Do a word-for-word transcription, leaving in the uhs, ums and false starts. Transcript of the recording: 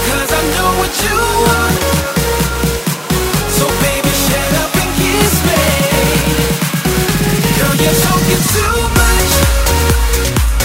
'cause I know what you want. So baby, shut up and kiss me. Girl, you're talking too much.